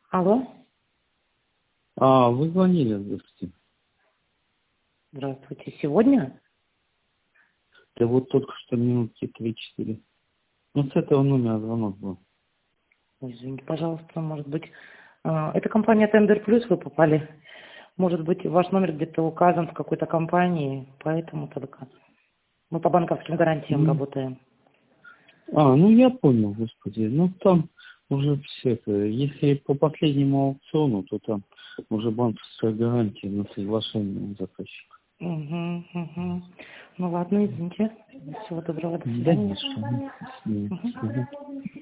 Алло. Вы звонили, здравствуйте. Здравствуйте. Сегодня? Да вот только что минутки 3-4. Ну, с этого номера звонок был. Извините, пожалуйста, может быть, это компания Тендер Плюс, вы попали. Может быть, ваш номер где-то указан в какой-то компании, поэтому только. Мы по банковским гарантиям работаем. Ну я понял, господи. Ну, там уже все это. Если по последнему аукциону, то там уже банковская гарантия на соглашение заказчика. Угу. Ну ладно, извините. Всего доброго, до Да свидания. нет, что. Мгм. Нет.